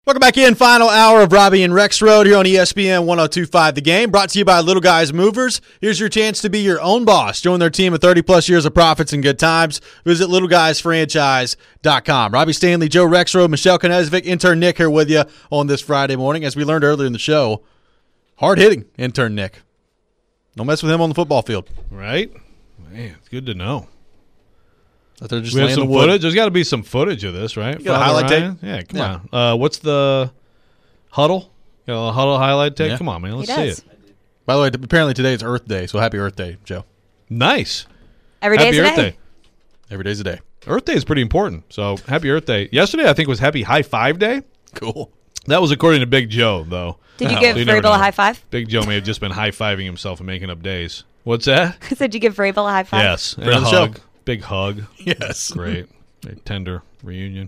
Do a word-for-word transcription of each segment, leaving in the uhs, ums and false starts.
Welcome back in. Final hour of Robbie and Rex Road here on E S P N one oh two point five The Game. Brought to you by Little Guys Movers. Here's your chance to be your own boss. Join their team of thirty-plus years of profits and good times. Visit little guys franchise dot com. Robbie Stanley, Joe Rexroad, Michelle Konezvik, intern Nick here with you on this Friday morning. As we learned earlier in the show, hard-hitting intern Nick. Don't mess with him on the football field. Right? Man, it's good to know. They're just we have laying some the wood. footage. There's got to be some footage of this, right? You got a highlight Ryan? tape? Yeah, come Yeah. on. Uh, what's the huddle? Got a huddle highlight tape? Yeah. Come on, man. Let's He see does. it. By the way, apparently today is Earth Day, so happy Earth Day, Joe. Nice. Every Happy day's a Earth day. Day. Every day's a day. Earth Day is pretty important. So happy Earth Day. Yesterday, I think, was Happy High Five Day. Cool. That was according to Big Joe, though. Did you Oh, give so you never Vrabel a know. high five? Big Joe may have just been high-fiving himself and making up days. What's that? Did you give Vrabel a high five? Yes. And Friend a of the show. hug. Big hug. Yes. Great. A tender reunion.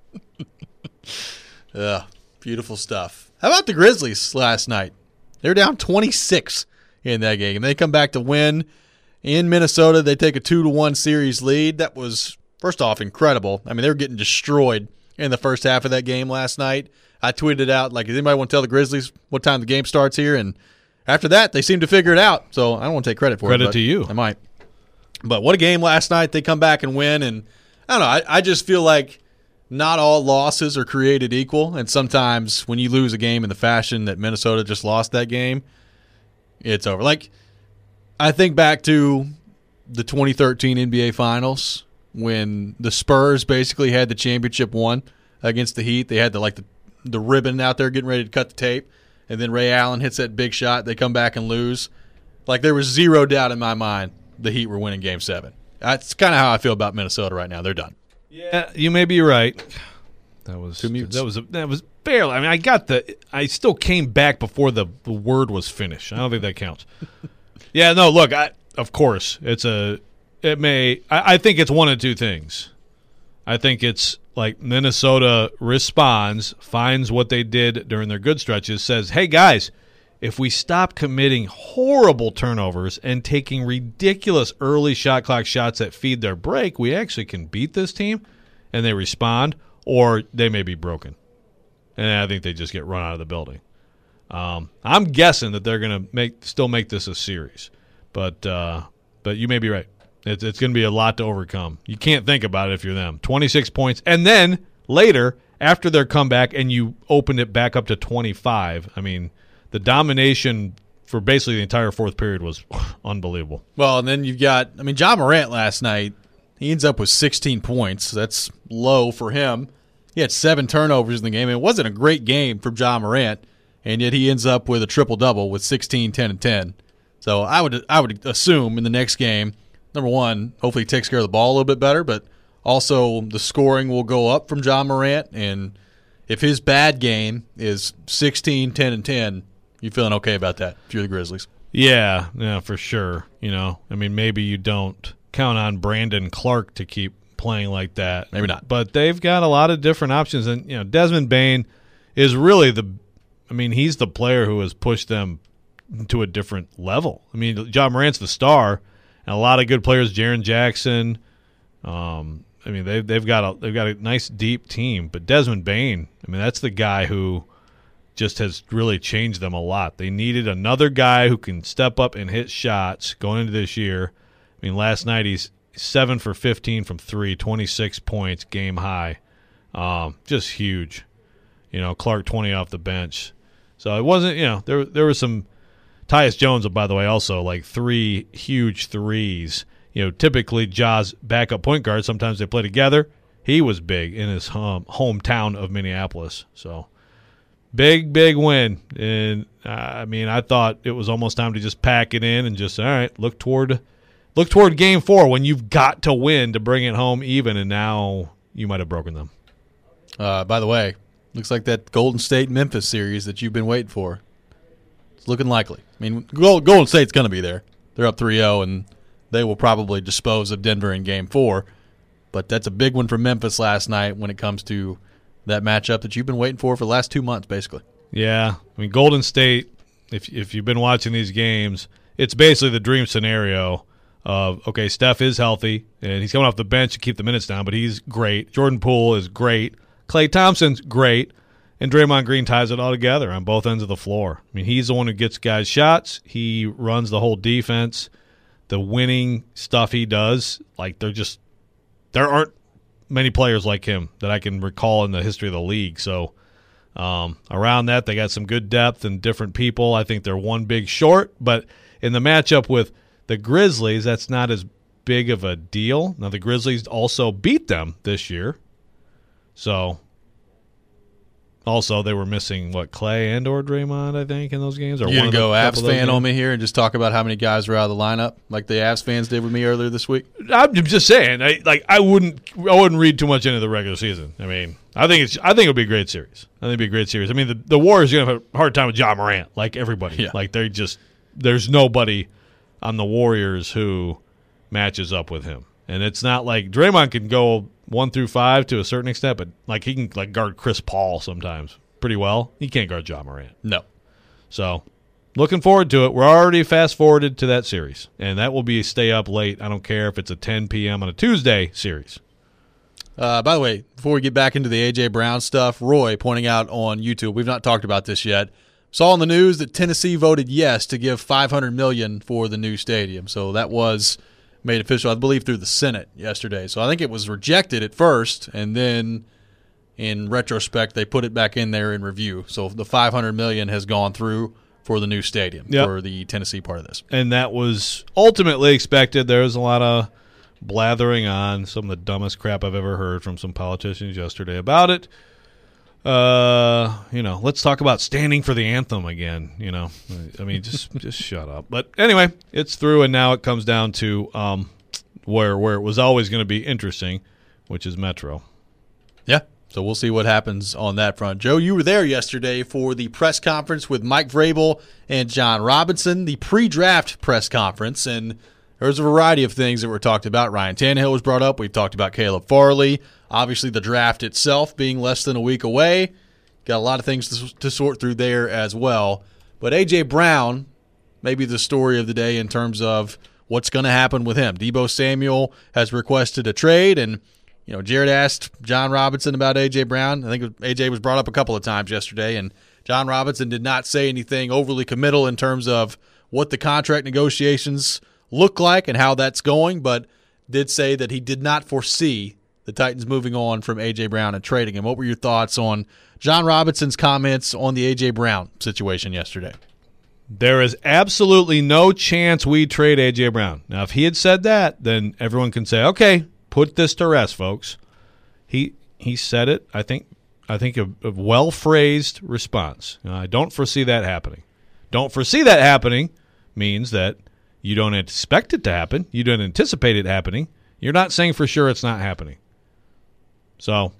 Yeah, beautiful stuff. How about the Grizzlies last night? They were down twenty-six in that game, and they come back to win in Minnesota. They take a two to one series lead. That was, first off, incredible. I mean, they were getting destroyed in the first half of that game last night. I tweeted out, like, does anybody want to tell the Grizzlies what time the game starts here? And after that, they seemed to figure it out. So I don't want to take credit for it. Credit but to you. I might. But what a game last night. They come back and win, and I don't know. I, I just feel like not all losses are created equal, and sometimes when you lose a game in the fashion that Minnesota just lost that game, it's over. Like, I think back to the twenty thirteen N B A Finals when the Spurs basically had the championship won against the Heat. They had the like the, the ribbon out there getting ready to cut the tape, and then Ray Allen hits that big shot. They come back and lose. Like, there was zero doubt in my mind the Heat were winning Game seven. That's kind of how I feel about Minnesota right now. They're done. Yeah, you may be right. That was Two mutes. that was a, that was barely. I mean, I got the. I still came back before the, the word was finished. I don't think that counts. Yeah, no. Look, I of course it's a. It may. I, I think it's one of two things. I think it's like Minnesota responds, finds what they did during their good stretches, says, "Hey guys, if we stop committing horrible turnovers and taking ridiculous early shot clock shots that feed their break, we actually can beat this team," and they respond, or they may be broken. And I think they just get run out of the building. Um, I'm guessing that they're going to make still make this a series. But uh, but you may be right. It's, it's going to be a lot to overcome. You can't think about it if you're them. twenty-six points. And then later, after their comeback, and you opened it back up to twenty-five, I mean – the domination for basically the entire fourth period was unbelievable. Well, and then you've got, I mean, Ja Morant last night, he ends up with sixteen points. That's low for him. He had seven turnovers in the game. It wasn't a great game for Ja Morant, and yet he ends up with a triple-double with sixteen, ten, and ten. So I would I would assume in the next game, number one, hopefully he takes care of the ball a little bit better, but also the scoring will go up from Ja Morant, and if his bad game is sixteen, ten, and ten, you feeling okay about that if you're the Grizzlies? Yeah, yeah, for sure. You know, I mean, maybe you don't count on Brandon Clark to keep playing like that. Maybe not. But they've got a lot of different options. And, you know, Desmond Bane is really the – I mean, he's the player who has pushed them to a different level. I mean, Ja Morant's the star, and a lot of good players, Jaren Jackson. Um, I mean, they've, they've, got a, they've got a nice, deep team. But Desmond Bane, I mean, that's the guy who – just has really changed them a lot. They needed another guy who can step up and hit shots going into this year. I mean, last night he's seven for fifteen from three, twenty-six points, game high. Um, just huge. You know, Clark twenty off the bench. So it wasn't, you know, there there was some – Tyus Jones, by the way, also like three huge threes. You know, typically Ja's backup point guard, sometimes they play together. He was big in his home, hometown of Minneapolis. So – Big, big win. And, uh, I mean, I thought it was almost time to just pack it in and just, all right, look toward look toward game four when you've got to win to bring it home even, and now you might have broken them. Uh, by the way, looks like that Golden State-Memphis series that you've been waiting for. It's looking likely. I mean, Golden State's going to be there. They're up three oh, and they will probably dispose of Denver in game four. But that's a big one for Memphis last night when it comes to that matchup that you've been waiting for for the last two months, basically. Yeah. I mean, Golden State, if if you've been watching these games, it's basically the dream scenario of, okay, Steph is healthy, and he's coming off the bench to keep the minutes down, but he's great. Jordan Poole is great. Klay Thompson's great. And Draymond Green ties it all together on both ends of the floor. I mean, he's the one who gets guys shots. He runs the whole defense. The winning stuff he does, like they're just there aren't many players like him that I can recall in the history of the league. So um, around that, they got some good depth and different people. I think they're one big short, but in the matchup with the Grizzlies, that's not as big of a deal. Now, the Grizzlies also beat them this year. So also they were missing, what, Clay and or Draymond, I think, in those games? Or you going to go Avs fan games? on me here and just talk about how many guys are out of the lineup like the Avs fans did with me earlier this week? I'm just saying, I, like I wouldn't, I wouldn't read too much into the regular season. I mean, I think it's, I think it'll be a great series. I think it'll be a great series. I mean, the, the Warriors are going to have a hard time with Ja Morant, like everybody. Yeah. Like they just, there's nobody on the Warriors who matches up with him, and it's not like Draymond can go one through five to a certain extent, but like he can like guard Chris Paul sometimes pretty well. He can't guard Ja Morant. No. So, looking forward to it. We're already fast forwarded to that series, and that will be a stay up late. I don't care if it's a ten p.m. on a Tuesday series. Uh, by the way, before we get back into the A J. Brown stuff, Roy pointing out on YouTube, we've not talked about this yet, saw in the news that Tennessee voted yes to give five hundred million dollars for the new stadium. So that was made official, I believe, through the Senate yesterday. So I think it was rejected at first, and then in retrospect, they put it back in there in review. So the five hundred million dollars has gone through for the new stadium, yep, for the Tennessee part of this. And that was ultimately expected. There was a lot of blathering on, some of the dumbest crap I've ever heard from some politicians yesterday about it. Uh, you know, let's talk about standing for the anthem again. You know, I mean, just just shut up. But anyway, it's through, and now it comes down to um, where where it was always going to be interesting, which is Metro. Yeah. So we'll see what happens on that front. Joe, you were there yesterday for the press conference with Mike Vrabel and John Robinson, the pre-draft press conference, and there was a variety of things that were talked about. Ryan Tannehill was brought up. We've talked about Caleb Farley. Obviously, the draft itself being less than a week away. Got a lot of things to, to sort through there as well. But A J. Brown, maybe the story of the day in terms of what's going to happen with him. Deebo Samuel has requested a trade, and you know, Jared asked John Robinson about A J. Brown. I think A J was brought up a couple of times yesterday, and John Robinson did not say anything overly committal in terms of what the contract negotiations look like and how that's going, but did say that he did not foresee the Titans moving on from A J. Brown and trading him. What were your thoughts on John Robinson's comments on the A J. Brown situation yesterday? There is absolutely no chance we trade A J. Brown. Now, if he had said that, then everyone can say, okay, put this to rest, folks. He he said it, I think I think a, a well-phrased response. Now, I don't foresee that happening. Don't foresee that happening means that you don't expect it to happen. You don't anticipate it happening. You're not saying for sure it's not happening. So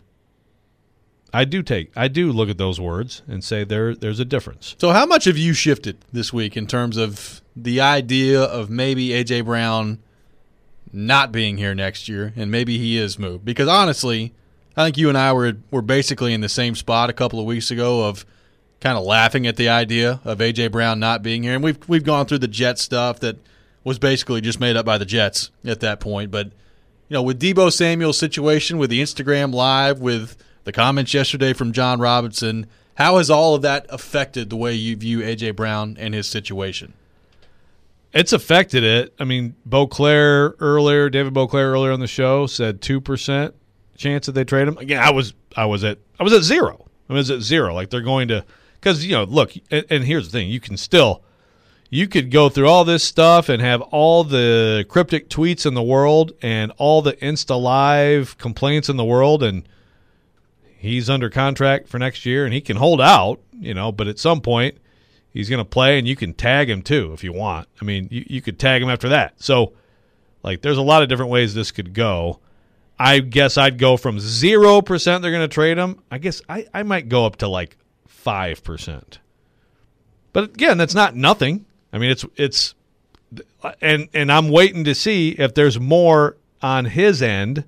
I do take I do look at those words and say there there's a difference. So how much have you shifted this week in terms of the idea of maybe A J. Brown not being here next year, and maybe he is moved? Because honestly, I think you and I were were basically in the same spot a couple of weeks ago of kind of laughing at the idea of A J. Brown not being here. And we've we've gone through the Jets stuff that was basically just made up by the Jets at that point. But you know, with Deebo Samuel's situation, with the Instagram Live, with the comments yesterday from John Robinson, how has all of that affected the way you view A J. Brown and his situation? It's affected it. I mean, Beauclair earlier, David Beauclair earlier on the show said two percent chance that they trade him. Again, I was I was at I was at zero. I was at zero. Like they're going to, because you know, look, and, and here's the thing: you can still, you could go through all this stuff and have all the cryptic tweets in the world and all the Insta Live complaints in the world, and he's under contract for next year, and he can hold out, you know. But at some point, he's going to play, and you can tag him too if you want. I mean, you, you could tag him after that. So, like, there's a lot of different ways this could go. I guess I'd go from zero percent they're going to trade him. I guess I, I might go up to, like, five percent. But, again, that's not nothing. I mean, it's it's and and I'm waiting to see if there's more on his end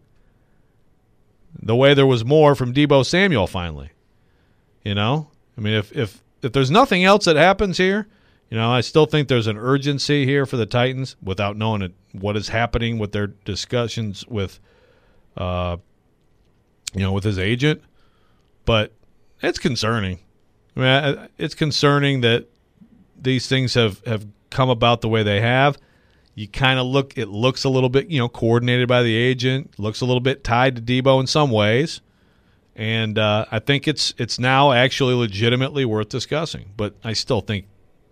the way there was more from Deebo Samuel finally. You know? I mean, if if If there's nothing else that happens here, you know, I still think there's an urgency here for the Titans without knowing it, what is happening with their discussions with, uh, you know, with his agent. But it's concerning. I mean, it's concerning that these things have, have come about the way they have. You kind of look, it looks a little bit, you know, coordinated by the agent, looks a little bit tied to Debo in some ways. And uh, I think it's it's now actually legitimately worth discussing. But I still think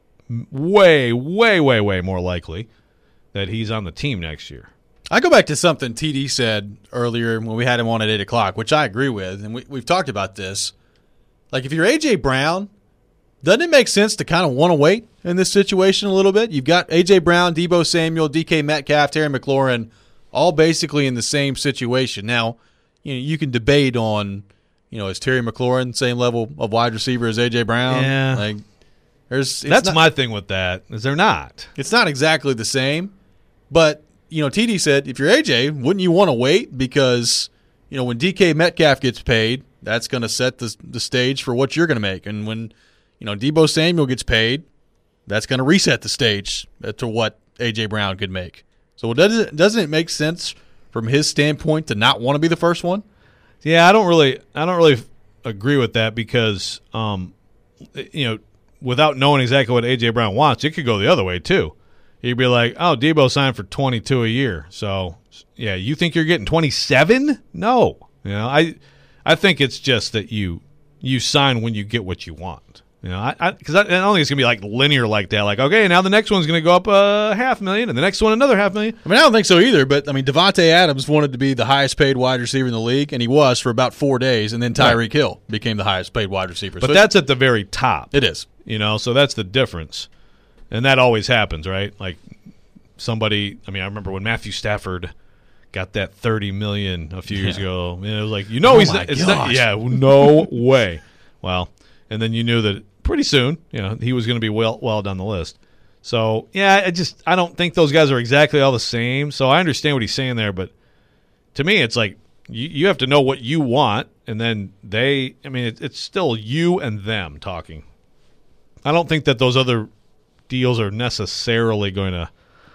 way, way, way, way more likely that he's on the team next year. I go back to something T D said earlier when we had him on at eight o'clock, which I agree with, and we, we've talked about this. Like, if you're A J. Brown, doesn't it make sense to kind of want to wait in this situation a little bit? You've got A J. Brown, Debo Samuel, D K Metcalf, Terry McLaurin, all basically in the same situation. Now, you know, you can debate on, you know, is Terry McLaurin same level of wide receiver as A J. Brown? Yeah. Like, there's That's not, my thing with that, is they're not. It's not exactly the same, but you know, T D said, if you're A J, wouldn't you want to wait? Because, you know, when D K Metcalf gets paid, that's going to set the, the stage for what you're going to make. And when, you know, Debo Samuel gets paid, that's going to reset the stage to what A J. Brown could make. So doesn't, doesn't it make sense from his standpoint to not want to be the first one? Yeah, I don't really I don't really agree with that because, um, you know, without knowing exactly what A J. Brown wants, it could go the other way too. You'd be like, oh, Debo signed for twenty-two a year. So, yeah, you think you're getting twenty-seven? No. You know, I I think it's just that you you sign when you get what you want. You know, I because I, I, I don't think it's going to be like linear like that. Like, okay, now the next one's going to go up a half million and the next one another half million. I mean, I don't think so either. But, I mean, Devontae Adams wanted to be the highest paid wide receiver in the league, and he was for about four days. And then Tyreek right. Hill became the highest paid wide receiver. But so that's at the very top. It is. You know, so that's the difference. And that always happens, right? Like somebody, I mean, I remember when Matthew Stafford got that thirty million dollars a few years yeah. ago. And it was like, you know, oh he's not, it's not, yeah, no way. Well, and then you knew that pretty soon, you know, he was going to be well well down the list. So, yeah, I just I don't think those guys are exactly all the same. So I understand what he's saying there, but to me, it's like you, you have to know what you want, and then they, I mean, it, it's still you and them talking. I don't think that those other deals are necessarily going to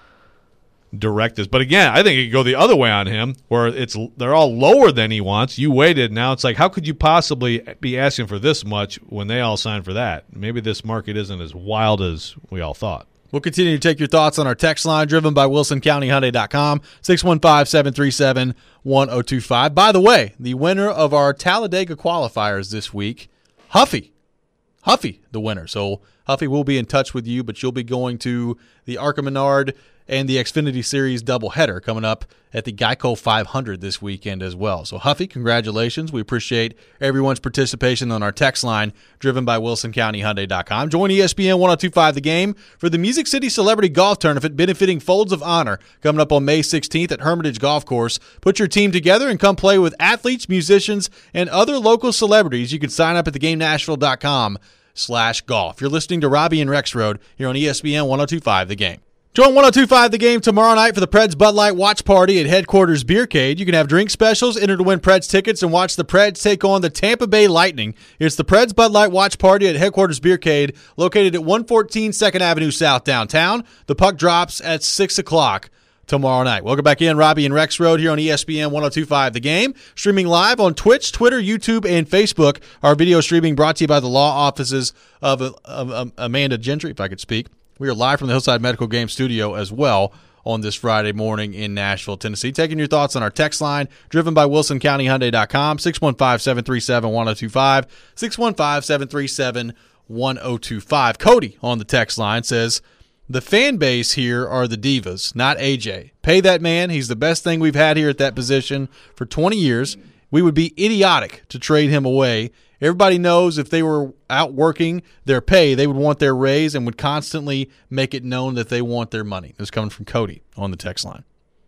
direct this. But again, I think it could go the other way on him, where it's they're all lower than he wants. You waited. Now it's like, how could you possibly be asking for this much when they all signed for that? Maybe this market isn't as wild as we all thought. We'll continue to take your thoughts on our text line, driven by Wilson County Hyundai dot com, six one five, seven three seven, one oh two five. By the way, the winner of our Talladega qualifiers this week, Huffy. Huffy, the winner. So Huffy will be in touch with you, but you'll be going to the Arca Menard and the Xfinity Series doubleheader coming up at the Geico five hundred this weekend as well. So, Huffy, congratulations. We appreciate everyone's participation on our text line, driven by Wilson County Hyundai dot com. Join E S P N one oh two five The Game for the Music City Celebrity Golf Tournament benefiting Folds of Honor coming up on May sixteenth at Hermitage Golf Course. Put your team together and come play with athletes, musicians, and other local celebrities. You can sign up at the game nashville dot com slash golf. You're listening to Robbie and Rex Road here on E S P N one oh two five The Game. Join one oh two five The Game tomorrow night for the Preds Bud Light Watch Party at Headquarters Beercade. You can have drink specials, enter to win Preds tickets, and watch the Preds take on the Tampa Bay Lightning. It's the Preds Bud Light Watch Party at Headquarters Beercade, located at one fourteen second Avenue South downtown. The puck drops at six o'clock tomorrow night. Welcome back in, Robbie and Rex Road here on E S P N one oh two five The Game. Streaming live on Twitch, Twitter, YouTube, and Facebook. Our video streaming brought to you by the law offices of, of, of Amanda Gentry, if I could speak. We are live from the Hillside Medical Game Studio as well on this Friday morning in Nashville, Tennessee. Taking your thoughts on our text line, driven by Wilson County Hyundai dot com, six one five, seven three seven, one oh two five, six one five, seven three seven, one oh two five. Cody on the text line says, the fan base here are the divas, not A J. Pay that man. He's the best thing we've had here at that position for twenty years. We would be idiotic to trade him away. Everybody knows if they were out working their pay, they would want their raise and would constantly make it known that they want their money. This is coming from Cody on the text line.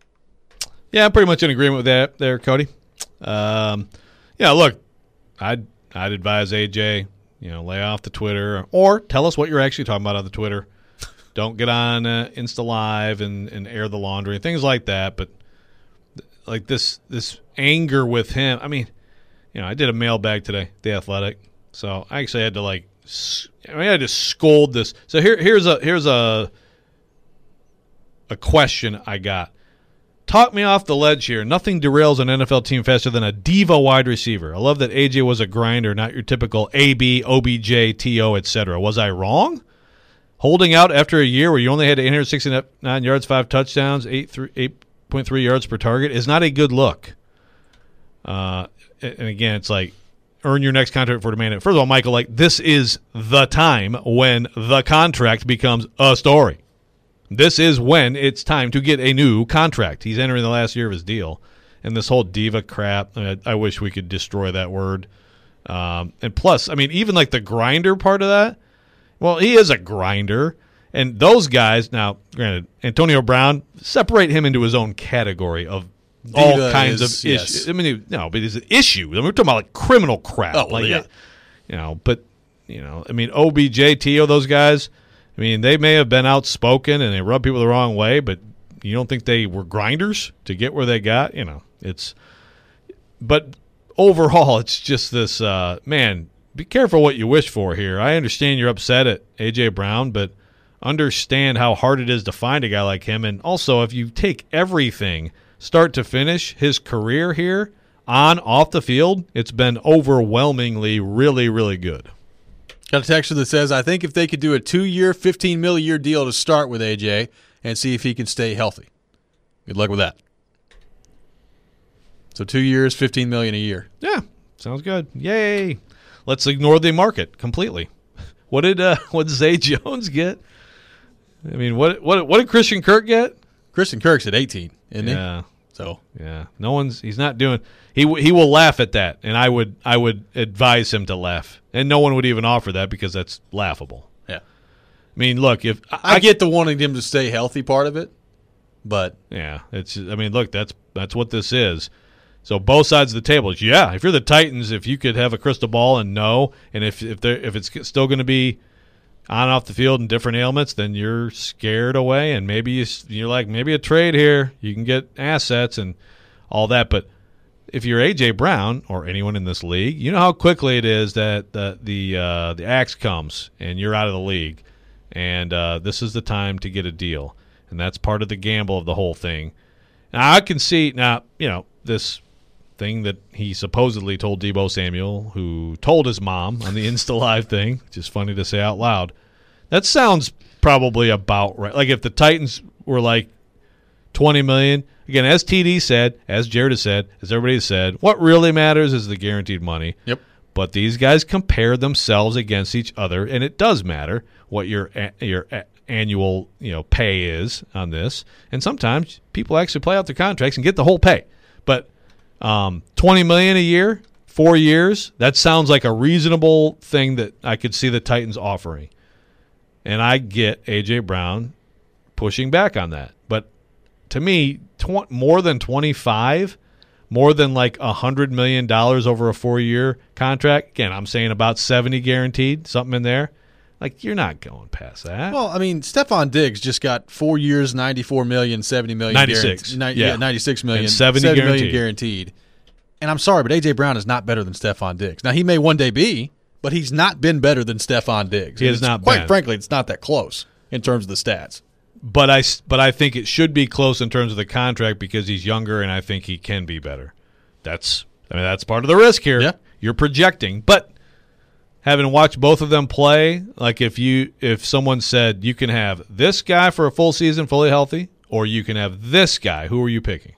Yeah, I'm pretty much in agreement with that there, Cody. Um, yeah, look, I'd, I'd advise A J, you know, lay off the Twitter or tell us what you're actually talking about on the Twitter. Don't get on uh, Insta Live and, and air the laundry, things like that. But like this this anger with him, I mean, you know, I did a mailbag today, The Athletic, so I actually had to like, I mean, I had to scold this. So here here's a here's a a question I got. talk me off the ledge here. Nothing derails an N F L team faster than a diva wide receiver. I love that A J was a grinder, not your typical A B, O B J, T O, et cetera. Was I wrong? Holding out after a year where you only had eight hundred sixty-nine yards, five touchdowns, eight point three yards per target is not a good look. Uh, and again, it's like, earn your next contract for demand. First of all, Michael, like this is the time when the contract becomes a story. This is when it's time to get a new contract. He's entering the last year of his deal. And this whole diva crap, I, I wish we could destroy that word. Um, and plus, I mean, even like the grinder part of that, well, he is a grinder. And those guys, now, granted, Antonio Brown, separate him into his own category of diva all kinds is, of yes. issues. I mean, no, but it's an issue. I mean, we're talking about like criminal crap. Oh, like, yeah. You know, but, you know, I mean, O B J, T O, those guys, I mean, they may have been outspoken and they rub people the wrong way, but you don't think they were grinders to get where they got? You know, it's – but overall, it's just this uh, – man, be careful what you wish for here. I understand you're upset at A J. Brown, but understand how hard it is to find a guy like him. And also, if you take everything start to finish, his career here, on, off the field, it's been overwhelmingly really, really good. Got a texter that says, I think if they could do a two-year, fifteen million a year deal to start with A J and see if he can stay healthy. Good luck with that. So two years, fifteen million a year. Yeah, sounds good. Yay! Let's ignore the market completely. What did uh, what did Zay Jones get? I mean, what what what did Christian Kirk get? Christian Kirk's at eighteen, isn't yeah. he? So yeah, no one's he's not doing. He he will laugh at that, and I would I would advise him to laugh, and no one would even offer that because that's laughable. Yeah, I mean, look, if I, I get the wanting him to stay healthy part of it, but yeah, it's I mean, look, that's that's what this is. So both sides of the table, yeah. If you're the Titans, if you could have a crystal ball and know, and if if they if it's still going to be on and off the field and different ailments, then you're scared away, and maybe you, you're like maybe a trade here, you can get assets and all that, but. If you're A J. Brown or anyone in this league, you know how quickly it is that the the uh, the axe comes and you're out of the league, and uh, this is the time to get a deal, and that's part of the gamble of the whole thing. Now I can see now, you know, this thing that he supposedly told Deebo Samuel, who told his mom on the Insta Live thing, which is funny to say out loud. That sounds probably about right. Like if the Titans were like twenty million dollars. Again, as T D said, as Jared has said, as everybody has said, what really matters is the guaranteed money. Yep. But these guys compare themselves against each other, and it does matter what your your annual you know pay is on this. And sometimes people actually play out their contracts and get the whole pay. But um, twenty million dollars a year, four years, that sounds like a reasonable thing that I could see the Titans offering. And I get A J. Brown pushing back on that. But to me, tw- more than twenty-five, more than like one hundred million dollars over a four-year contract. Again, I'm saying about seventy guaranteed, something in there. Like, you're not going past that. Well, I mean, Stephon Diggs just got four years, ninety-four million dollars, seventy million dollars. ninety-six. Guaranteed, yeah. yeah, ninety-six million dollars. And seventy, seventy guaranteed. million guaranteed. And I'm sorry, but A J. Brown is not better than Stephon Diggs. Now, he may one day be, but he's not been better than Stephon Diggs. He has it's, not Quite been. frankly, it's not that close in terms of the stats. But I, but I think it should be close in terms of the contract because he's younger, and I think he can be better. That's I mean that's part of the risk here. Yeah. You're projecting, but having watched both of them play, like if you if someone said you can have this guy for a full season fully healthy, or you can have this guy, who are you picking?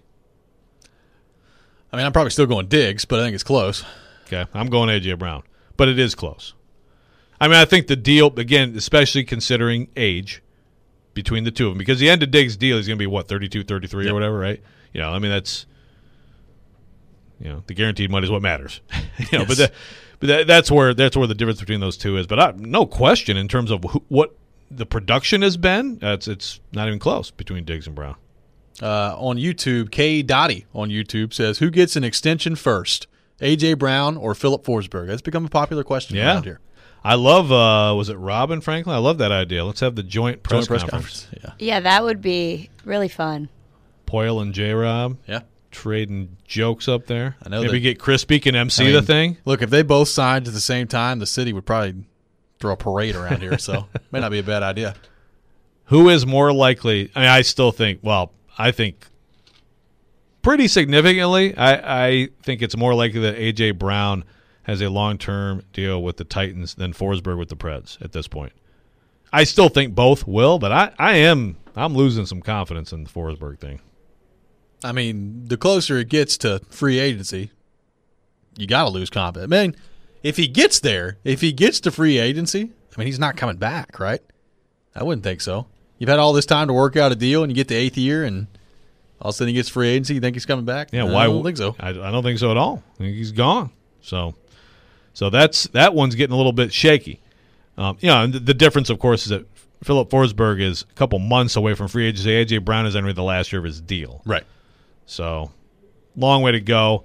I mean, I'm probably still going Diggs, but I think it's close. Okay, I'm going A J. Brown, but it is close. I mean, I think the deal, again, especially considering age between the two of them, because the end of Diggs' deal is going to be, what, thirty-two, thirty-three yep. or whatever, right? You know, I mean, that's, you know, the guaranteed money is what matters. you know, yes. But, that, but that, that's where that's where the difference between those two is. But I, no question in terms of who, what the production has been, uh, it's, it's not even close between Diggs and Brown. Uh, on YouTube, K. Dottie on YouTube says, who gets an extension first, A J. Brown or Philip Forsberg? That's become a popular question yeah. around here. I love, uh, was it Robin Franklin? I love that idea. Let's have the joint press, Joint press conference. conference. Yeah, that would be really fun. Poyle and J-Rob. Yeah. Trading jokes up there. I know Maybe that, get Crispy can M C I mean, the thing. Look, if they both signed at the same time, the city would probably throw a parade around here, so may not be a bad idea. Who is more likely? I mean, I still think, well, I think pretty significantly. I, I think it's more likely that A J. Brown has a long-term deal with the Titans than Forsberg with the Preds at this point. I still think both will, but I, I am I'm losing some confidence in the Forsberg thing. I mean, the closer it gets to free agency, you got to lose confidence. Man, if he gets there, if he gets to free agency, I mean, he's not coming back, right? I wouldn't think so. You've had all this time to work out a deal, and you get the eighth year, and all of a sudden he gets free agency. You think he's coming back? Yeah, I why? I don't think so. I, I don't think so at all. I think he's gone. So, so that's that one's getting a little bit shaky. Um, you know, the, the difference, of course, is that Philip Forsberg is a couple months away from free agency. A J. Brown is entering the last year of his deal. Right. So, long way to go.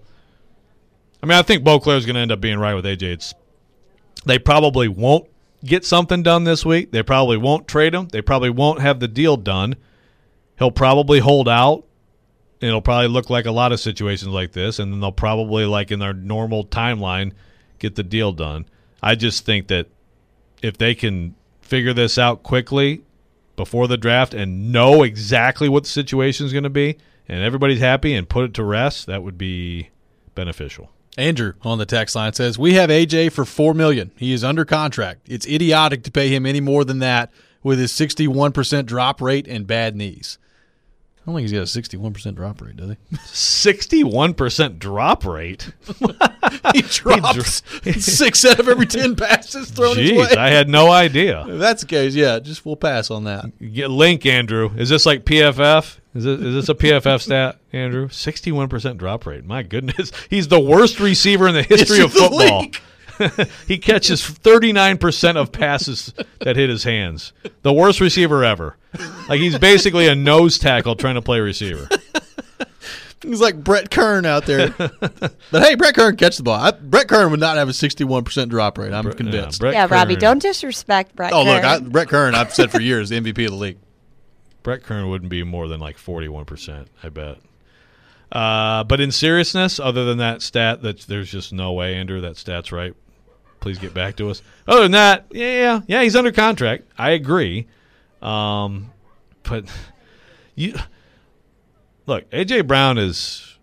I mean, I think Beauclair is going to end up being right with A J. It's, they probably won't get something done this week. They probably won't trade him. They probably won't have the deal done. He'll probably hold out. It'll probably look like a lot of situations like this, and then they'll probably, like in their normal timeline, get the deal done. I just think that if they can figure this out quickly before the draft and know exactly what the situation is going to be, and everybody's happy and put it to rest, that would be beneficial. Andrew on the text line says, we have A J for four million dollars. He is under contract. It's idiotic to pay him any more than that with his sixty-one percent drop rate and bad knees. I don't think he's got a sixty-one percent drop rate, does he? sixty-one percent drop rate? He drops he dro- six out of every ten passes thrown his Jeez, way. I had no idea. If that's the case, yeah, just we'll pass on that. Get link, Andrew. Is this like P F F? Is this, is this a P F F stat, Andrew? sixty-one percent drop rate. My goodness. He's the worst receiver in the history of football. He catches thirty-nine percent of passes that hit his hands. The worst receiver ever. Like he's basically a nose tackle trying to play receiver. He's like Brett Kern out there. But hey, Brett Kern catch the ball. I, Brett Kern would not have a sixty-one percent drop rate. I'm Brett, convinced. Yeah, yeah Kern. Robbie, don't disrespect Brett Oh, Kern. look, I, Brett Kern, I've said for years, the M V P of the league. Brett Kern wouldn't be more than like forty-one percent, I bet. Uh, but in seriousness, other than that stat, that there's just no way, Andrew, that stat's right. Please get back to us. Other than that, yeah, yeah, he's under contract. I agree. Um, but you look, A J. Brown is,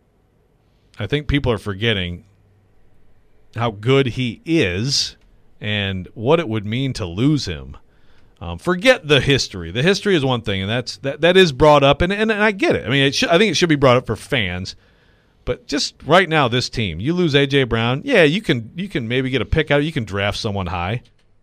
I think people are forgetting how good he is and what it would mean to lose him. Um, forget the history. The history is one thing, and that's that that is brought up, and and, and I get it. I mean, it should, I think it should be brought up for fans. But just right now, this team, you lose A J. Brown, yeah, you can you can maybe get a pick out. You can draft someone high.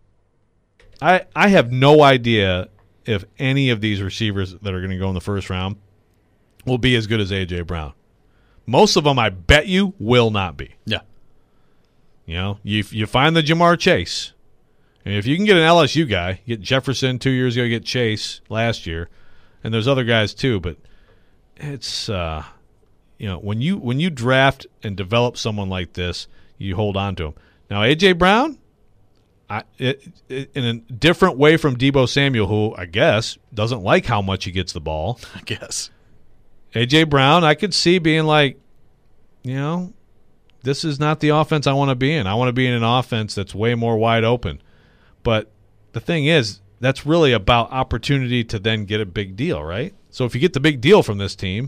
I I have no idea if any of these receivers that are going to go in the first round will be as good as A J. Brown. Most of them, I bet you, will not be. Yeah. You know, you you find the Jamar Chase. And if you can get an L S U guy, get Jefferson two years ago, get Chase last year, and there's other guys too, but it's uh, you know, when you when you draft and develop someone like this, you hold on to him. Now A J. Brown, I it, it, in a different way from Deebo Samuel, who I guess doesn't like how much he gets the ball. I guess. A J. Brown, I could see being like, you know, this is not the offense I want to be in. I want to be in an offense that's way more wide open. But the thing is, that's really about opportunity to then get a big deal, right? So if you get the big deal from this team,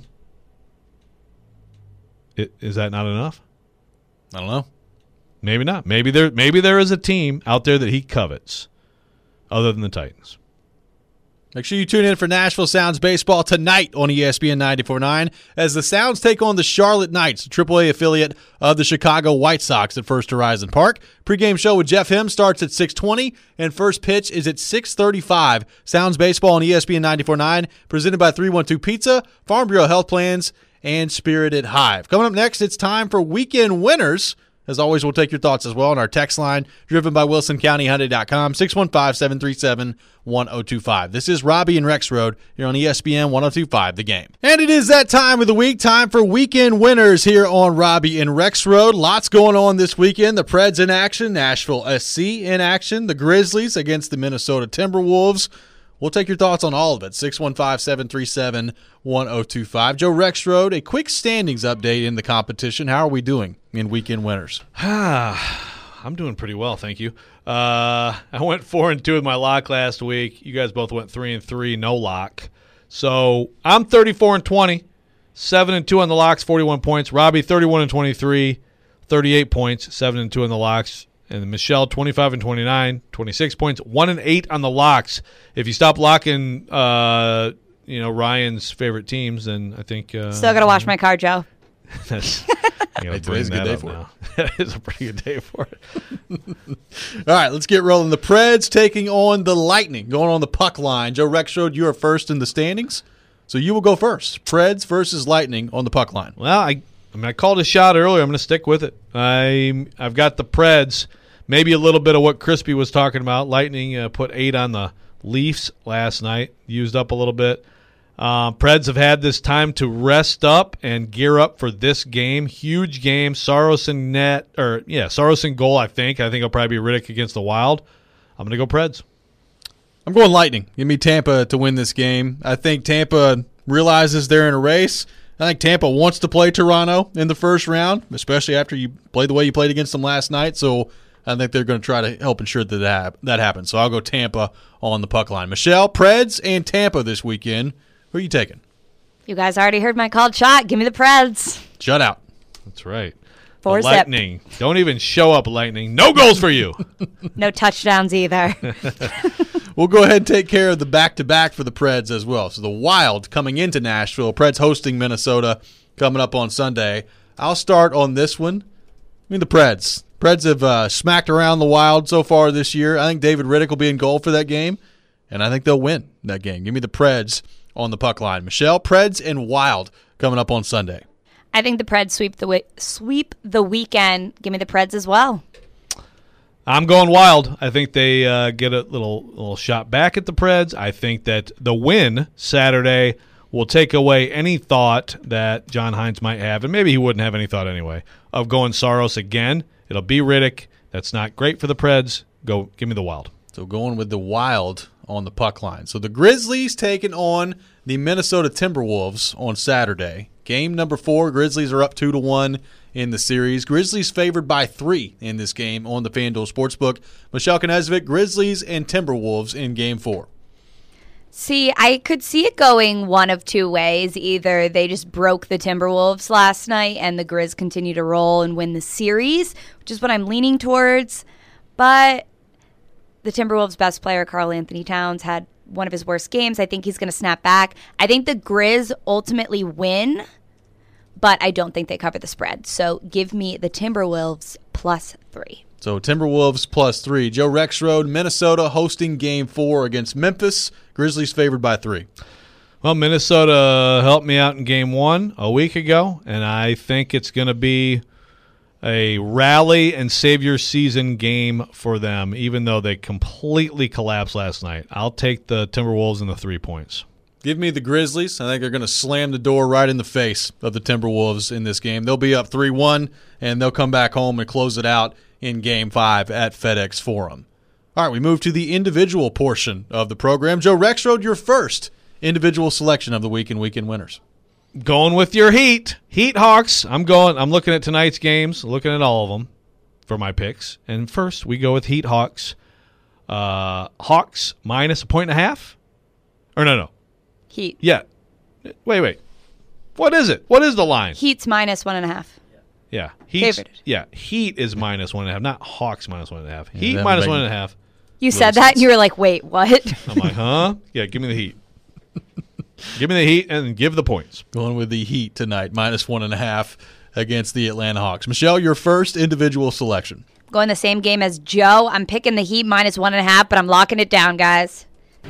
it, is that not enough? I don't know. Maybe not. Maybe there maybe there is a team out there that he covets other than the Titans. Make sure you tune in for Nashville Sounds baseball tonight on E S P N ninety-four point nine as the Sounds take on the Charlotte Knights, a triple A affiliate of the Chicago White Sox at First Horizon Park. Pre-game show with Jeff Himm starts at six twenty, and first pitch is at six thirty-five. Sounds baseball on E S P N ninety-four point nine, presented by three one two Pizza, Farm Bureau Health Plans, and Spirited Hive. Coming up next, it's time for Weekend Winners. As always, we'll take your thoughts as well on our text line, driven by Wilson County Hyundai dot com, six one five, seven three seven, one oh two five. This is Robbie and Rex Road here on E S P N one oh two point five, The Game. And it is that time of the week, time for Weekend Winners here on Robbie and Rex Road. Lots going on this weekend. The Preds in action, Nashville S C in action, the Grizzlies against the Minnesota Timberwolves. We'll take your thoughts on all of it, six one five, seven three seven, one oh two five. Joe Rexrode, a quick standings update in the competition. How are we doing in Weekend Winners? I'm doing pretty well, thank you. Uh, I went four and two with my lock last week. You guys both went three and three, no lock. So I'm thirty-four and twenty. seven and two on the locks, forty-one points. Robbie, thirty-one and twenty-three, thirty-eight points, seven and two on the locks. And Michelle, twenty-five and twenty-nine, twenty-six points, one and eight on the locks. If you stop locking, uh, you know, Ryan's favorite teams, then I think uh, Still got to wash my car, Joe. that's you know, Hey, today's a good day for now. That is a pretty good day for it. All right, let's get rolling. The Preds taking on the Lightning, going on the puck line. Joe Rexrode, you are first in the standings, so you will go first. Preds versus Lightning on the puck line. Well, I, I mean, I called a shot earlier. I'm going to stick with it. I I've got the Preds. Maybe a little bit of what Crispy was talking about. Lightning uh, put eight on the Leafs last night, used up a little bit. Uh, Preds have had this time to rest up and gear up for this game. Huge game. Saros in net, or yeah, Saros in goal. I think. I think it'll probably be Riddick against the Wild. I'm going to go Preds. I'm going Lightning. Give me Tampa to win this game. I think Tampa realizes they're in a race. I think Tampa wants to play Toronto in the first round, especially after you played the way you played against them last night. So I think they're going to try to help ensure that that, that happens. So I'll go Tampa on the puck line. Michelle, Preds and Tampa this weekend. Who are you taking? You guys already heard my called shot. Give me the Preds. Shut out. That's right. Four the zip. Lightning. Don't even show up, Lightning. No goals for you. No touchdowns either. We'll go ahead and take care of the back-to-back for the Preds as well. So the Wild coming into Nashville. Preds hosting Minnesota coming up on Sunday. I'll start on this one. I mean, the Preds. Preds have uh, smacked around the Wild so far this year. I think David Riddick will be in goal for that game, and I think they'll win that game. Give me the Preds on the puck line. Michelle, Preds and Wild coming up on Sunday. I think the Preds sweep the wi- sweep the weekend. Give me the Preds as well. I'm going Wild. I think they uh, get a little little shot back at the Preds. I think that the win Saturday will take away any thought that John Hines might have, and maybe he wouldn't have any thought anyway, of going Saros again. It'll be Riddick. That's not great for the Preds. Go, give me the Wild. So going with the Wild on the puck line. So the Grizzlies taking on the Minnesota Timberwolves on Saturday. Game number four. Grizzlies are up two to one in the series. Grizzlies favored by three in this game on the FanDuel Sportsbook. Michelle Knezovic, Grizzlies and Timberwolves in game four. See, I could see it going one of two ways. Either they just broke the Timberwolves last night and the Grizz continue to roll and win the series, which is what I'm leaning towards. But the Timberwolves' best player, Karl Anthony Towns, had one of his worst games. I think he's going to snap back. I think the Grizz ultimately win, but I don't think they cover the spread. So give me the Timberwolves plus three. So Timberwolves plus three. Joe Rexrode, Minnesota hosting game four against Memphis. Grizzlies favored by three. Well, Minnesota helped me out in game one a week ago, and I think it's going to be a rally and save your season game for them, even though they completely collapsed last night. I'll take the Timberwolves and the three points. Give me the Grizzlies. I think they're going to slam the door right in the face of the Timberwolves in this game. They'll be up three one, and they'll come back home and close it out in Game five at FedEx Forum. All right, we move to the individual portion of the program. Joe Rexrode, your first individual selection of the week and weekend winners. Going with your Heat. Heat Hawks. I'm going. I'm looking at tonight's games, looking at all of them for my picks. And first, we go with Heat Hawks. Uh, Hawks minus a point and a half? Or no, no. Heat. Yeah. Wait, wait. What is it? What is the line? Heat's minus one and a half. Yeah. Heat's, Favored. yeah. Heat is minus one and a half, not Hawks minus one and a half. Yeah, Heat that minus would one make- and a half. You Little said that sense. and you were like, wait, what? I'm like, huh? Yeah, give me the Heat. Give me the Heat and give the points. Going with the Heat tonight, minus one and a half against the Atlanta Hawks. Michelle, your first individual selection. Going the same game as Joe. I'm picking the Heat minus one and a half, but I'm locking it down, guys.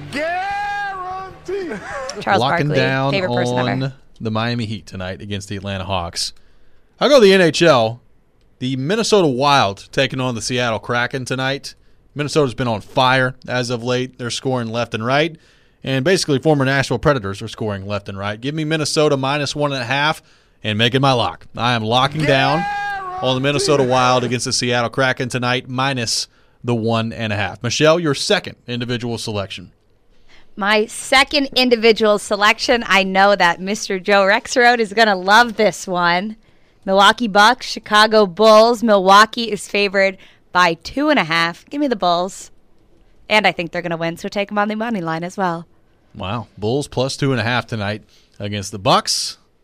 Guarantee. Charles Locking Barkley, down favorite person on ever. the Miami Heat tonight against the Atlanta Hawks. I'll go the N H L. The Minnesota Wild taking on the Seattle Kraken tonight. Minnesota's been on fire as of late. They're scoring left and right. And basically, former Nashville Predators are scoring left and right. Give me Minnesota minus one and a half and make it my lock. I am locking down on the Minnesota Wild against the Seattle Kraken tonight, minus the one and a half. Michelle, your second individual selection. My second individual selection, I know that Mister Joe Rexrode is going to love this one. Milwaukee Bucks, Chicago Bulls. Milwaukee is favored by two and a half. Give me the Bulls. And I think they're going to win, so take them on the money line as well. Wow. Bulls plus two and a half tonight against the Bucks.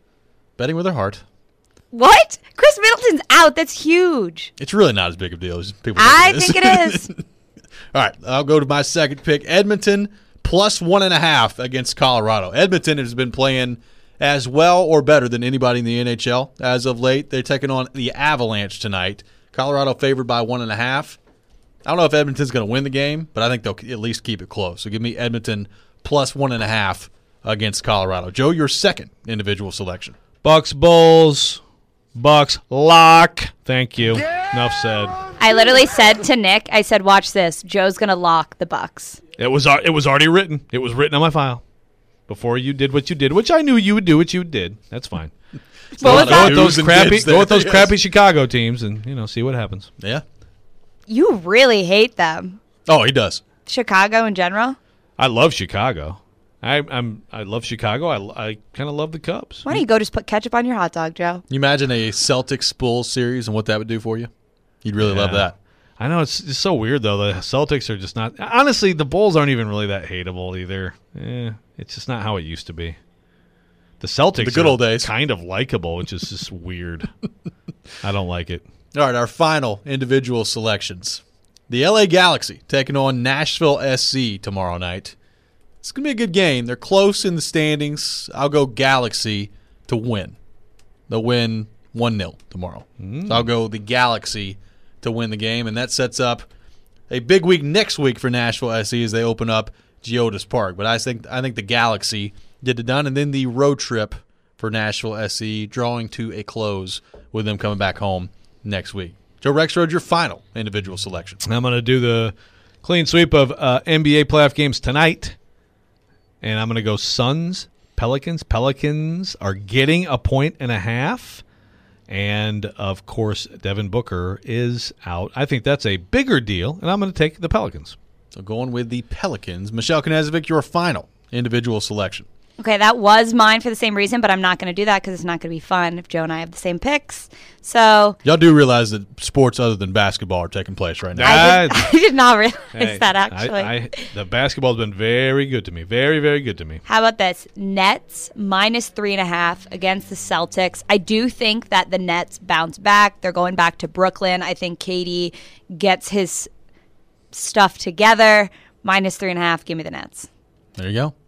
Betting with her heart. What? Chris Middleton's out. That's huge. It's really not as big of a deal as people I think think it it is. is. All right, I'll go to my second pick. Edmonton plus one and a half against Colorado. Edmonton has been playing as well or better than anybody in the N H L as of late. They're taking on the Avalanche tonight. Colorado favored by one and a half. I don't know if Edmonton's going to win the game, but I think they'll at least keep it close. So give me Edmonton plus one and a half against Colorado. Joe, your second individual selection. Bucks, Bulls, Bucks, lock. Thank you. Enough said. I literally said to Nick, I said, watch this. Joe's going to lock the Bucks. It was al- it was already written. It was written on my file before you did what you did, which I knew you would do what you did. That's fine. What was Go that? with those Do's and crappy, dids go with there, those yes. crappy Chicago teams, and you know, see what happens. Yeah. You really hate them. Oh, he does. Chicago in general? I love Chicago. I, I'm I love Chicago. I, I kind of love the Cubs. Why don't you go just put ketchup on your hot dog, Joe? You imagine a Celtics Bulls series and what that would do for you? You'd really love Yeah. that. I know it's just so weird though. The Celtics are just not. Honestly, the Bulls aren't even really that hateable either. Eh, it's just not how it used to be. The Celtics, The good are old days. kind of likable, which is just weird. I don't like it. All right, our final individual selections. The L A Galaxy taking on Nashville S C tomorrow night. It's going to be a good game. They're close in the standings. I'll go Galaxy to win. They'll win one nil tomorrow. Mm. So I'll go the Galaxy to win the game, and that sets up a big week next week for Nashville S C as they open up Geodis Park. But I think I think the Galaxy get it done, and then the road trip for Nashville S C drawing to a close with them coming back home next week. Joe Rexrode, your final individual selection. I'm going to do the clean sweep of uh, N B A playoff games tonight, and I'm going to go Suns, Pelicans. Pelicans are getting a point and a half, and of course, Devin Booker is out. I think that's a bigger deal, and I'm going to take the Pelicans. So going with the Pelicans. Michelle Knezovic, your final individual selection. Okay, that was mine for the same reason, but I'm not going to do that because it's not going to be fun if Joe and I have the same picks. So Y'all do realize that sports other than basketball are taking place right now. I did, Ah, I did not realize hey, that, actually. I, I, the basketball's been very good to me. Very, very good to me. How about this? Nets minus three and a half against the Celtics. I do think that the Nets bounce back. They're going back to Brooklyn. I think Katie gets his stuff together. Minus three and a half. Give me the Nets. There you go.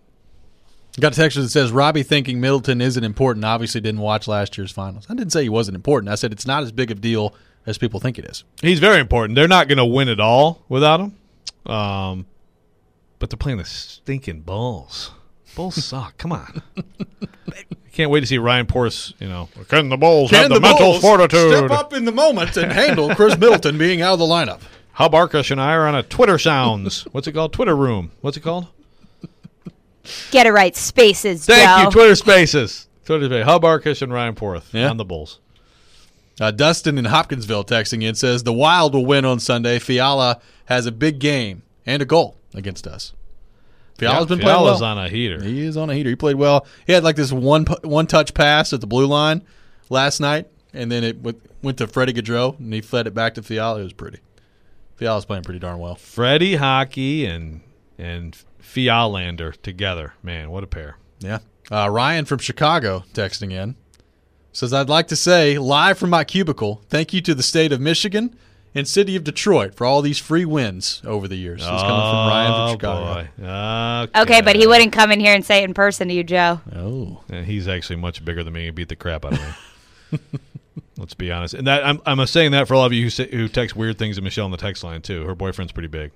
Got a text that says, Robbie thinking Middleton isn't important, obviously didn't watch last year's finals. I didn't say he wasn't important. I said it's not as big of a deal as people think it is. He's very important. They're not going to win it all without him. Um, but they're playing the stinking Bulls. Bulls suck. Come on. I can't wait to see Ryan Porce, you know, can the Bulls have the, mental Bulls fortitude? step up in the moment and handle Chris Middleton being out of the lineup? Hub Arkush and I are on a Twitter Sounds. What's it called? Twitter Room. What's it called? Get it right. Spaces, Thank Joe. you, Twitter Spaces. Twitter Spaces. Hub Arkush and Ryan Porth Yeah. on the Bulls. Uh, Dustin in Hopkinsville texting in says, the Wild will win on Sunday. Fiala has a big game and a goal against us. Fiala's been playing Fiala's well. on a heater. He is on a heater. He played well. He had like this one pu- one touch pass at the blue line last night, and then it w- went to Freddie Gaudreau, and he fed it back to Fiala. It was pretty. Fiala's playing pretty darn well. Freddie Hockey and and Fialander together. Man, what a pair. Yeah. Uh, Ryan from Chicago texting in says, I'd like to say, live from my cubicle, thank you to the state of Michigan and city of Detroit for all these free wins over the years. This is coming from Ryan from Chicago. Chicago. Boy. Okay, but he wouldn't come in here and say it in person to you, Joe. Oh. And he's actually much bigger than me. He beat the crap out of me. Let's be honest. And that I'm I'm saying that for all of you who say, who text weird things to Michelle on the text line too. Her boyfriend's pretty big.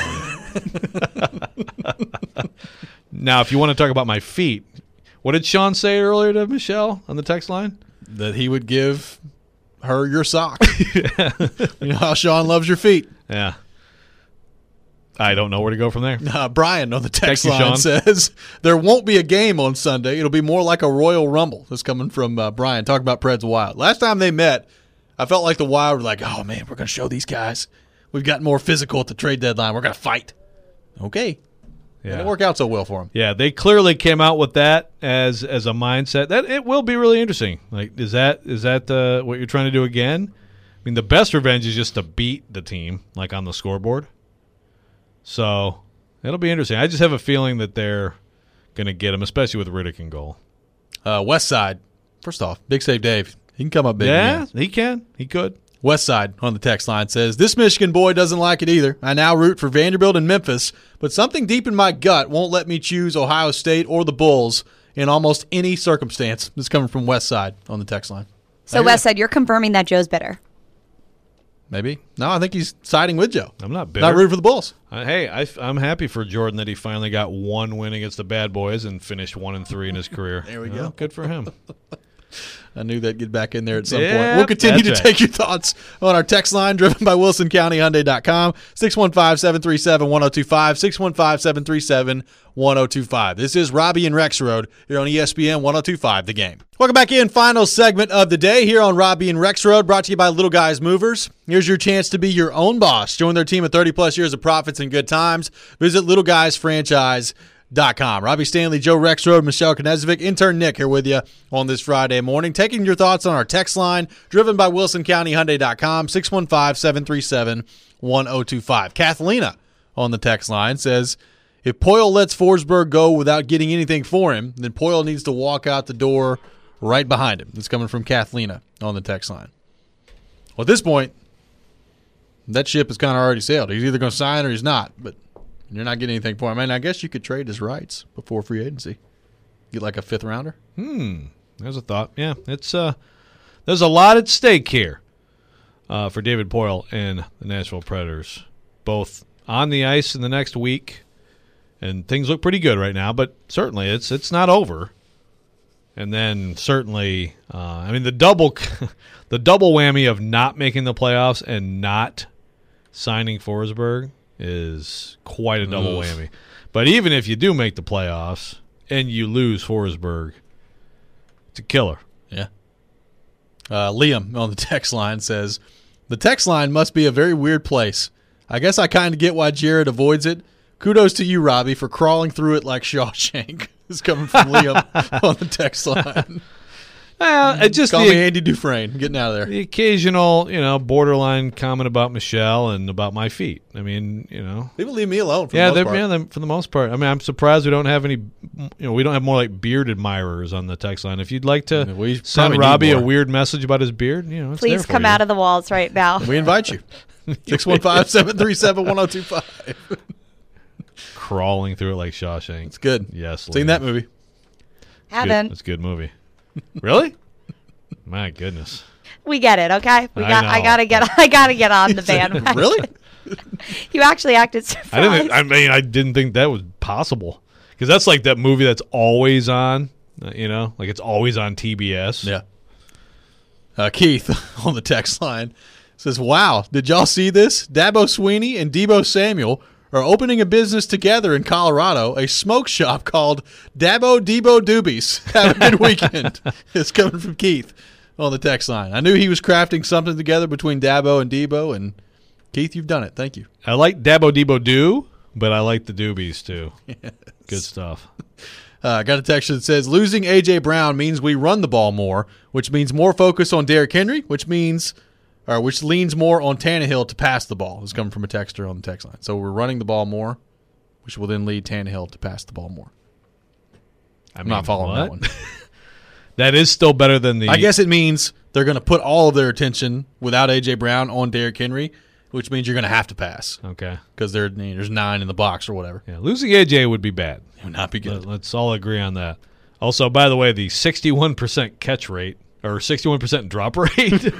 Now, if you want to talk about my feet, what did Sean say earlier to Michelle on the text line? That he would give her your sock. You know how Sean loves your feet. Yeah. I don't know where to go from there. Uh, Brian on the text Thank you, line Sean. says, there won't be a game on Sunday. It'll be more like a Royal Rumble. That's coming from uh, Brian. Talking about Preds Wild. Last time they met, I felt like the Wild were like, oh, man, we're going to show these guys. We've gotten more physical at the trade deadline. We're going to fight. Okay. Yeah. It didn't work out so well for them. Yeah, they clearly came out with that as as a mindset. That it will be really interesting. Like, is that is that uh, what you're trying to do again? I mean, the best revenge is just to beat the team, like on the scoreboard. So it'll be interesting. I just have a feeling that they're going to get him, especially with Riddick in goal. Uh, West Side First off, Big Save Dave. He can come up big. Yeah, again. he can. He could. Westside on the text line says, this Michigan boy doesn't like it either. I now root for Vanderbilt and Memphis, but something deep in my gut won't let me choose Ohio State or the Bulls in almost any circumstance. This is coming from Westside on the text line. So Westside, you're confirming that Joe's bitter. Maybe. No, I think he's siding with Joe. I'm not bitter. Not rooting for the Bulls. Uh, hey, I, I'm happy for Jordan that he finally got one win against the Bad Boys and finished one and three in his career. There we Uh, go. Good for him. I knew that'd get back in there at some Yep, point. We'll continue to that's take your thoughts on our text line driven by Wilson County Hyundai dot com, six one five, seven three seven, one oh two five, six one five, seven three seven, one oh two five. This is Robbie and Rex Road here on E S P N one oh two five The Game. Welcome back in. Final segment of the day here on Robbie and Rex Road, brought to you by Little Guys Movers. Here's your chance to be your own boss. Join their team of thirty plus years of profits and good times. Visit little guys franchise dot com. Robbie Stanley, Joe Rexrode, Michelle Knezovic, intern Nick here with you on this Friday morning, taking your thoughts on our text line, driven by Wilson County Hyundai dot com, six one five, seven three seven, one oh two five. Kathlina on the text line says, if Poyle lets Forsberg go without getting anything for him, then Poyle needs to walk out the door right behind him. It's coming from Kathlina on the text line. Well, at this point, that ship has kind of already sailed. He's either going to sign or he's not, but you're not getting anything for him. I mean, I guess you could trade his rights before free agency. Get like a fifth rounder. Hmm. There's a thought. Yeah, it's uh, there's a lot at stake here uh, for David Poyle and the Nashville Predators, both on the ice in the next week, and things look pretty good right now. But certainly, it's it's not over. And then certainly, uh, I mean, the double the double whammy of not making the playoffs and not signing Forsberg is quite a double Oof. whammy. But even if you do make the playoffs and you lose Forsberg, it's a killer. Yeah. Uh, Liam on the text line says, the text line must be a very weird place. I guess I kind of get why Jared avoids it. Kudos to you, Robbie, for crawling through it like Shawshank. This is coming from Liam on the text line. Well, it just Call the, me Andy Dufresne. Getting out of there. the occasional, you know, borderline comment about Michelle and about my feet. I mean, you know. People leave me alone for Yeah, the they're, most part. yeah, they're- for the most part. I mean, I'm surprised we don't have any, you know, we don't have more like beard admirers on the text line. If you'd like to Yeah, we send probably need Robbie a more. weird message about his beard, you know, it's Please there for come you. out of the walls right now. We invite you. six one five, seven three seven, one oh two five. Crawling through it like Shawshank. It's good. Yes, Seen Liam. that movie. Haven't. It's a good movie. Really? My goodness. We get it, okay? We I got. I, know. gotta get. I gotta get on the bandwagon. Really? You actually acted surprised. I didn't. I mean, I didn't think that was possible because that's like that movie that's always on. uh, You know, like it's always on T B S. Yeah. Uh, Keith on the text line says, wow, did y'all see this? Dabo Sweeney and Debo Samuel are opening a business together in Colorado, a smoke shop called Dabo Debo Doobies. Have a good weekend. It's coming from Keith on the text line. I knew he was crafting something together between Dabo and Debo, and Keith, you've done it. Thank you. I like Dabo Debo Do, but I like the Doobies too. Yes. Good stuff. Uh, I got a text that says, losing A J. Brown means we run the ball more, which means more focus on Derrick Henry, which means, or which leans more on Tannehill to pass the ball. It's coming from a texter on the text line. So we're running the ball more, which will then lead Tannehill to pass the ball more. I'm not following that one. That is still better than the. I guess it means they're going to put all of their attention without A J. Brown on Derrick Henry, which means you're going to have to pass Okay. because there, there's nine in the box or whatever. Yeah, losing A J would be bad. It would not be good. Let- Let's all agree on that. Also, by the way, the sixty-one percent catch rate or sixty-one percent drop rate.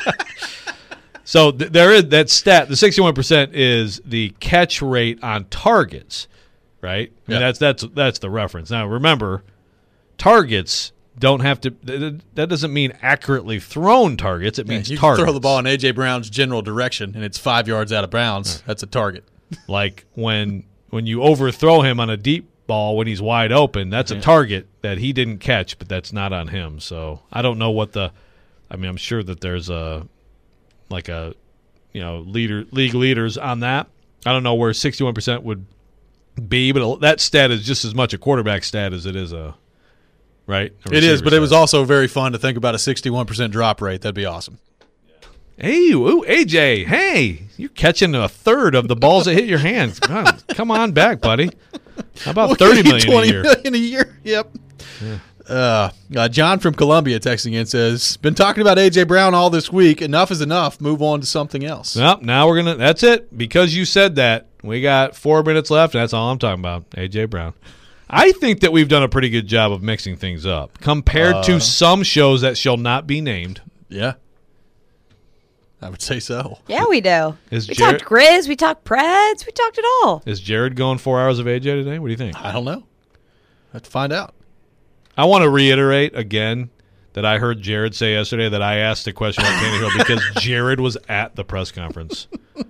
So th- there is that stat. The sixty-one percent is the catch rate on targets, right? I Yeah. mean, that's that's that's the reference. Now, remember, targets don't have to. th- That doesn't mean accurately thrown targets. It means You can targets. throw the ball in A J. Brown's general direction, and it's five yards out of bounds. That's a target. Like when when you overthrow him on a deep ball when he's wide open, that's a target that he didn't catch, but that's not on him. So I don't know what the. I mean, I'm sure that there's a like a you know leader league leaders on that. I don't know where sixty-one percent would be, but that stat is just as much a quarterback stat as it is a right. A It is, receiver but it was stat. also very fun to think about a sixty-one percent drop rate. That'd be awesome. Hey, ooh, A J, hey, you're catching a third of the balls that hit your hands. Come on, come on back, buddy. How about We'll thirty give you million a twenty year? million a year. Yep. Uh, uh, John from Columbia texting in says, been talking about A J. Brown all this week. Enough is enough. Move on to something else. Nope, now we're going to – that's it. Because you said that, we got four minutes left, and that's all I'm talking about, A J. Brown. I think that we've done a pretty good job of mixing things up compared uh, to some shows that shall not be named. Yeah. I would say so. Yeah, we do. Is we Jared, talked Grizz, we talked Preds, we talked it all. Is Jared going four hours of A J today? What do you think? I don't know. I have to find out. I want to reiterate again that I heard Jared say yesterday that I asked the question about Tannehill because Jared was at the press conference.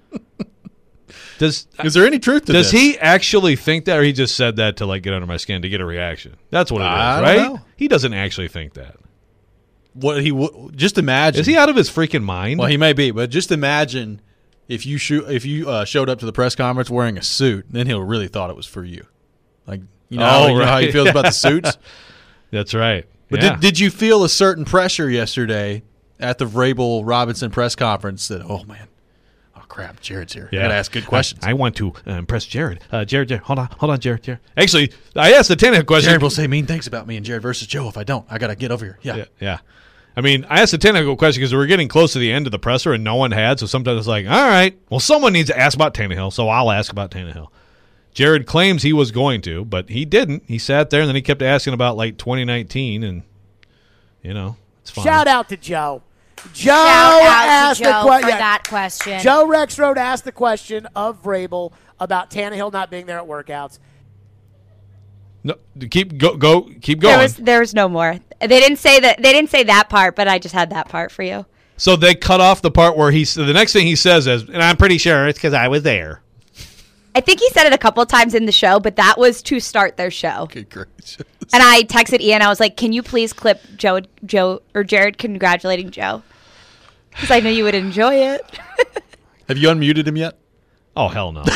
Does Is there any truth to does this? Does he actually think that, or he just said that to like get under my skin to get a reaction? That's what it is, I don't right? know. He doesn't actually think that. What he w- just imagine? Is he out of his freaking mind? Well, he may be, but just imagine if you shoot if you uh, showed up to the press conference wearing a suit, then he'll really thought it was for you. Like you know, Oh, how, you know how right. he feels about the suits. That's right. But yeah. did did you feel a certain pressure yesterday at the Vrabel Robinson press conference that oh man, oh crap, Jared's here. Yeah. I gotta ask good questions. I, I want to uh, impress Jared. Uh, Jared, Jared, hold on, hold on, Jared, Jared. Actually, I asked the Tannehill question. Jared will say mean things about me and Jared versus Joe if I don't. I gotta get over here. Yeah. Yeah, yeah. I mean, I asked the Tannehill question because we were getting close to the end of the presser and no one had, so sometimes it's like, all right, well, someone needs to ask about Tannehill, so I'll ask about Tannehill. Jared claims he was going to, but he didn't. He sat there, and then he kept asking about, like, twenty nineteen, and, you know, it's fine. Shout out to Joe. Joe Shout out asked to Joe the que- for yeah. that question. Joe Rexroad asked the question of Vrabel about Tannehill not being there at workouts. No, keep go go keep going. There was there was no more. They didn't say that. They didn't say that part, but I just had that part for you. So they cut off the part where he. The next thing he says is, and I'm pretty sure it's because I was there. I think he said it a couple times in the show, but that was to start their show. Okay, great. And I texted Ian. I was like, "Can you please clip Joe, Joe or Jared congratulating Joe? Because I know you would enjoy it." Have you unmuted him yet? Oh hell no.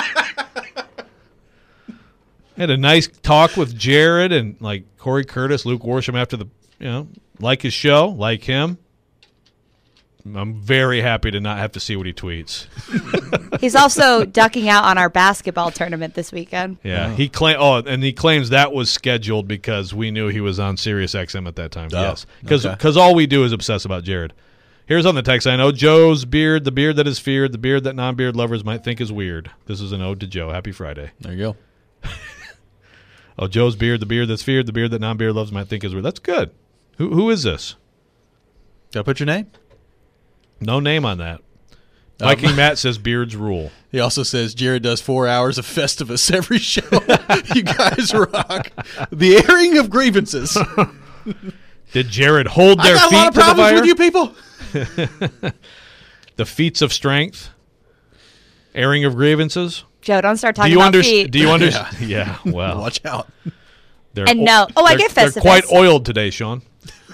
Had a nice talk with Jared and like Corey Curtis, Luke Worsham after the, you know, like his show, like him. I'm very happy to not have to see what he tweets. He's also ducking out on our basketball tournament this weekend. Yeah, he claim. Oh, and he claims that was scheduled because we knew he was on Sirius X M at that time. Oh, yes, because okay. all we do is obsess about Jared. Here's on the text. I know Joe's beard, the beard that is feared, the beard that non-beard lovers might think is weird. This is an ode to Joe. Happy Friday. There you go. Oh, Joe's beard, the beard that's feared, the beard that non-beard lovers might think is weird. That's good. Who who is this? Gotta put your name. No name on that. Um, Viking Matt says beards rule. He also says Jared does four hours of Festivus every show. You guys rock. The airing of grievances. Did Jared hold their I got feet a lot of to the problems fire? with you people. The feats of strength, airing of grievances. Joe, don't start Do talking you about understand? feet. Do you understand? Yeah. yeah. Well, Watch out. they're And no. Oh, I they're- get They're Festivus. quite oiled today, Sean.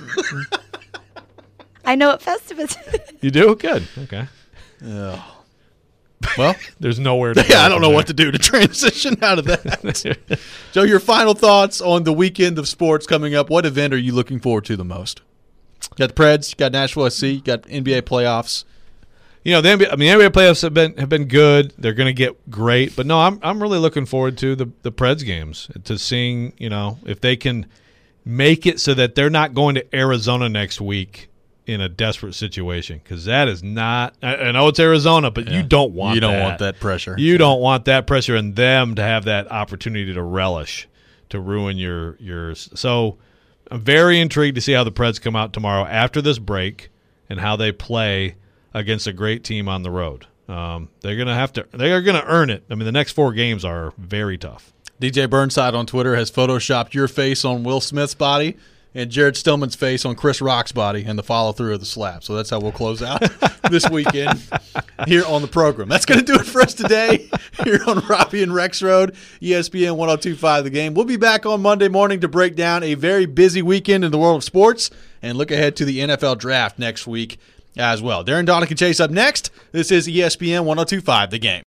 I know what Festivus is. You do good. Okay. Oh. Well, There's nowhere to. yeah, I don't know what to do to transition out of that. Joe, your final thoughts on the weekend of sports coming up. What event are you looking forward to the most? You got the Preds, you got Nashville S C, you got N B A playoffs. You know, the N B A, I mean, N B A playoffs have been have been good. They're going to get great, but no, I'm I'm really looking forward to the the Preds games, to seeing, you know, if they can make it so that they're not going to Arizona next week in a desperate situation, because that is not. I, I know it's Arizona, but you don't want You don't that. want that pressure. You don't want that pressure and them to have that opportunity to relish, to ruin your yours. So I'm very intrigued to see how the Preds come out tomorrow after this break and how they play against a great team on the road. Um, they're gonna have to. They are gonna earn it. I mean, the next four games are very tough. D J Burnside on Twitter has photoshopped your face on Will Smith's body and Jared Stillman's face on Chris Rock's body and the follow-through of the slap. So that's how we'll close out this weekend here on the program. That's going to do it for us today here on Robbie and Rex Road, E S P N one oh two point five The Game. We'll be back on Monday morning to break down a very busy weekend in the world of sports and look ahead to the N F L Draft next week as well. Darren Donick and Chase up next. This is E S P N one oh two point five The Game.